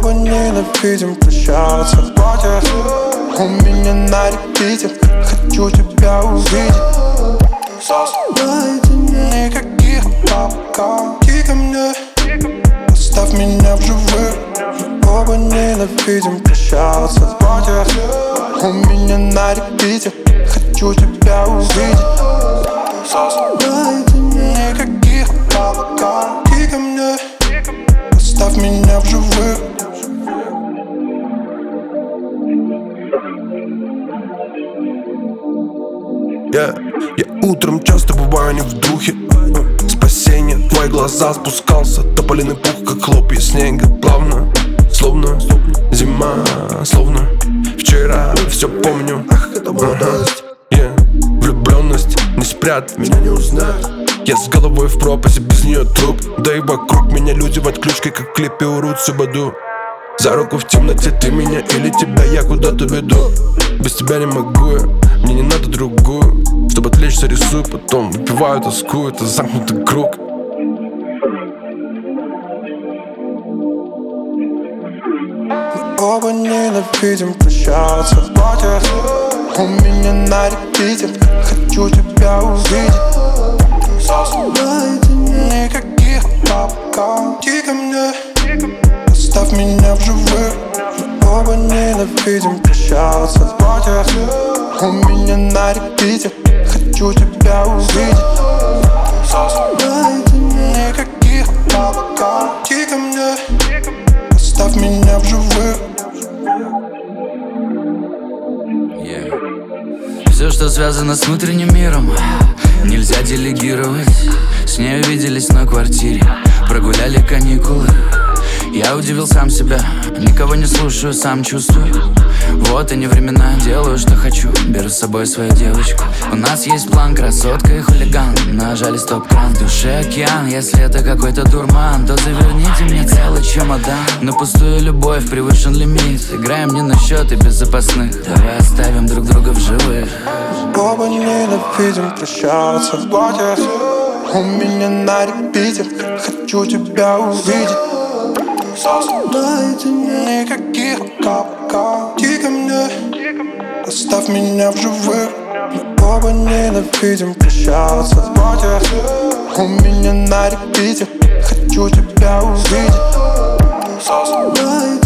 оба ненавидим прощаться. Хватит у меня на репите, хочу тебя увидеть. Никаких пока, иди ко мне, оставь меня в живых. Мы оба ненавидим прощаться. Хватит у меня на репите, хочу тебя увидеть. Никаких пока, иди ко мне, оставь меня в живых. Я утром часто бываю не в духе. Спасение, твои глаза спускался тополиный пух, как хлопья снега. Плавно, словно зима, словно вчера. Все помню, ах, это молодость. Влюбленность не спрятать, меня не узнать. Я с головой в пропасть, без нее труп. Да и вокруг меня люди в отключке, как в клипе урут Субаду. За руку в темноте ты меня или тебя я куда-то веду. Без тебя не могу я, мне не надо другую. Чтобы отвлечься, рисую, потом выпиваю, тоскую. Это замкнутый круг. Мы оба ненавидим прощаться. Хватит у меня на репите, хочу тебя увидеть. Никаких пока, иди ко мне, оставь меня в живых. Мы оба ненавидим прощаться. Хватит у меня на репите, хочу тебя увидеть. Никаких пока, иди ко мне, оставь меня в живых. Все, что связано с внутренним миром, нельзя делегировать. С ней увиделись на квартире, прогуляли каникулы. Я удивил сам себя, никого не слушаю, сам чувствую. Вот и не времена, делаю, что хочу, беру с собой свою девочку. У нас есть план, красотка и хулиган. Нажали стоп-кран, в душе океан. Если это какой-то дурман, то заверните мне целый чемодан. На пустую любовь превышен лимит, играем не на счет и без запасных. Давай оставим друг друга в живых. Оба ненавидим прощаться. Хватит у меня на репите, хочу тебя увидеть. Никаких пока, иди ко мне, оставь меня в живых. Мы оба ненавидим прощаться. Хватит у меня на репите, хочу тебя увидеть.